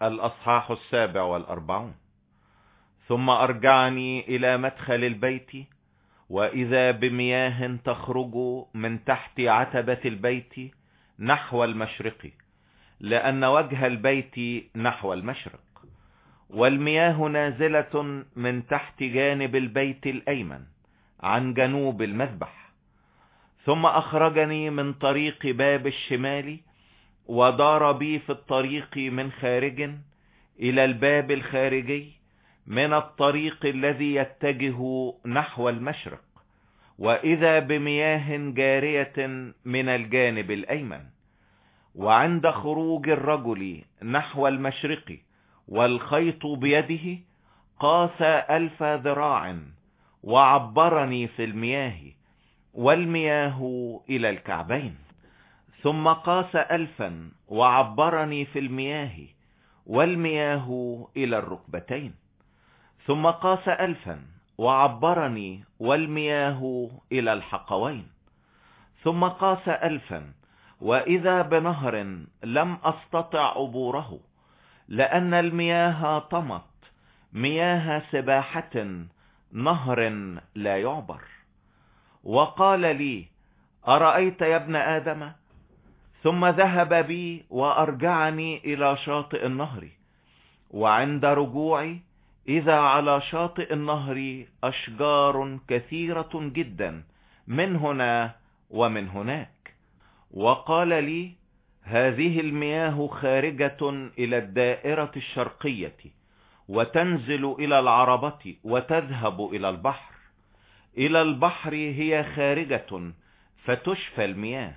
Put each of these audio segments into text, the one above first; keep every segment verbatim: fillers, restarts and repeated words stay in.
الأصحاح السابع والأربعون. ثم أرجعني إلى مدخل البيت، وإذا بمياه تخرج من تحت عتبة البيت نحو المشرق، لأن وجه البيت نحو المشرق، والمياه نازلة من تحت جانب البيت الأيمن عن جنوب المذبح. ثم أخرجني من طريق باب الشمال، ودار بي في الطريق من خارج إلى الباب الخارجي من الطريق الذي يتجه نحو المشرق، وإذا بمياه جارية من الجانب الأيمن. وعند خروج الرجل نحو المشرق والخيط بيده قاس ألف ذراع، وعبرني في المياه، والمياه إلى الكعبين. ثم قاس ألفا وعبرني في المياه، والمياه إلى الركبتين. ثم قاس ألفا وعبرني، والمياه إلى الحقوين. ثم قاس ألفا، وإذا بنهر لم أستطع عبوره، لأن المياه طمت، مياه سباحة، نهر لا يعبر. وقال لي: أرأيت يا ابن آدم؟ ثم ذهب بي وأرجعني إلى شاطئ النهر، وعند رجوعي إذا على شاطئ النهر أشجار كثيرة جدا من هنا ومن هناك. وقال لي: هذه المياه خارجة إلى الدائرة الشرقية، وتنزل إلى العربة، وتذهب إلى البحر. إلى البحر هي خارجة، فتشفى المياه.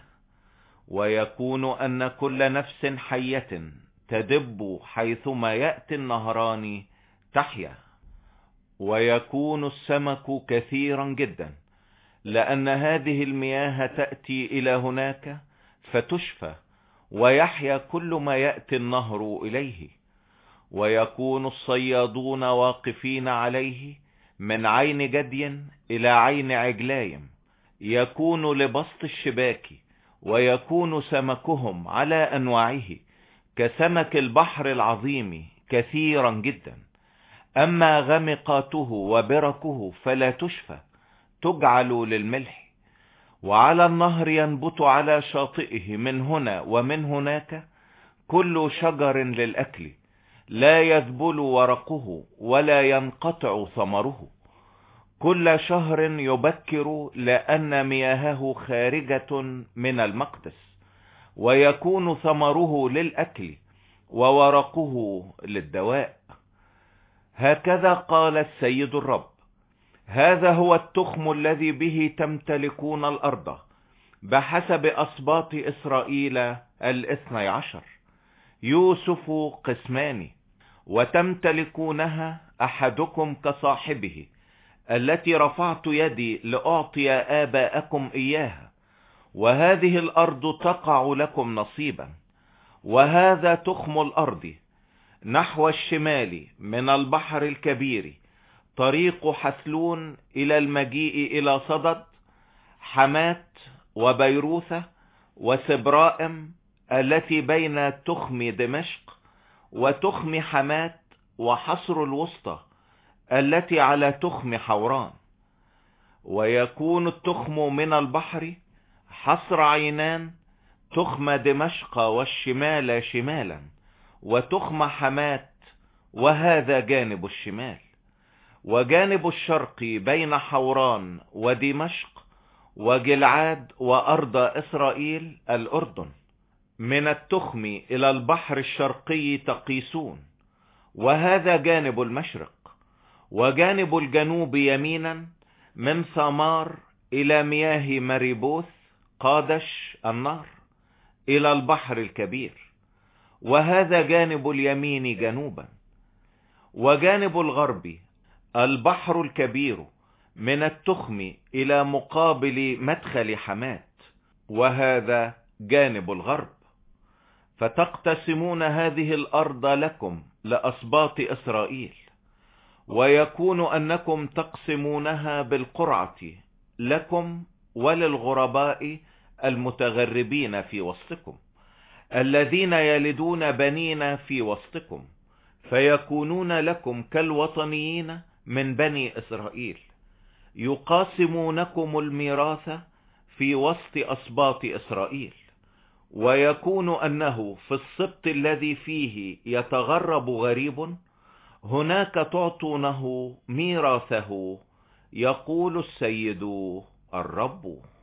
ويكون أن كل نفس حية تدب حيثما يأتي النهران تحيا. ويكون السمك كثيرا جدا، لأن هذه المياه تأتي إلى هناك فتشفى، ويحيا كل ما يأتي النهر إليه. ويكون الصيادون واقفين عليه من عين جدي إلى عين عجلايم، يكون لبسط الشباك، ويكون سمكهم على أنواعه كسمك البحر العظيم كثيرا جدا. أما غمقاته وبركه فلا تشفى، تجعل للملح. وعلى النهر ينبت على شاطئه من هنا ومن هناك كل شجر للأكل، لا يذبل ورقه ولا ينقطع ثمره. كل شهر يبكر، لأن مياهه خارجة من المقدس، ويكون ثمره للأكل وورقه للدواء. هكذا قال السيد الرب: هذا هو التخم الذي به تمتلكون الأرض بحسب أسباط إسرائيل الاثني عشر. يوسف قسمان، وتمتلكونها أحدكم كصاحبه، التي رفعت يدي لأعطي آباءكم إياها. وهذه الأرض تقع لكم نصيبا. وهذا تخم الأرض نحو الشمال من البحر الكبير، طريق حثلون إلى المجيء إلى صدد، حمات وبيروثة وسبرائم التي بين تخم دمشق وتخم حمات، وحصر الوسطى التي على تخم حوران. ويكون التخم من البحر حصر عينان، تخم دمشق والشمال شمالا، وتخم حمات، وهذا جانب الشمال. وجانب الشرق بين حوران ودمشق وجلعاد وأرض إسرائيل الأردن. من التخم إلى البحر الشرقي تقيسون، وهذا جانب المشرق. وجانب الجنوب يمينا من ثمار إلى مياه مريبوث قادش النهر إلى البحر الكبير، وهذا جانب اليمين جنوبا. وجانب الغرب البحر الكبير من التخم إلى مقابل مدخل حمات، وهذا جانب الغرب. فتقتسمون هذه الأرض لكم لأسباط إسرائيل. ويكون أنكم تقسمونها بالقرعة لكم وللغرباء المتغربين في وسطكم، الذين يلدون بنين في وسطكم فيكونون لكم كالوطنيين من بني إسرائيل، يقاسمونكم الميراث في وسط أسباط إسرائيل. ويكون أنه في السبط الذي فيه يتغرب غريب هناك تعطونه ميراثه، يقول السيد الرب.